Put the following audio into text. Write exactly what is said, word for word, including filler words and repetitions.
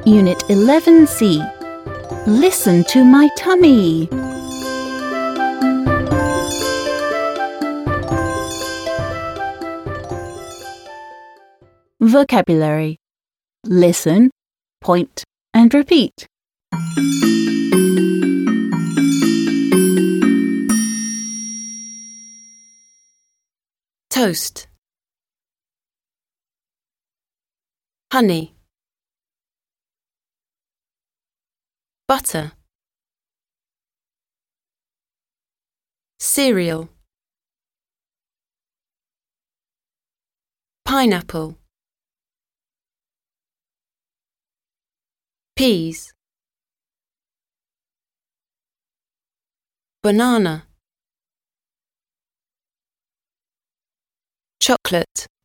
Unit eleven C. Listen to my tummy. Vocabulary. Listen, point, and repeat. Toast, honey, butter, cereal, pineapple, peas, banana, chocolate.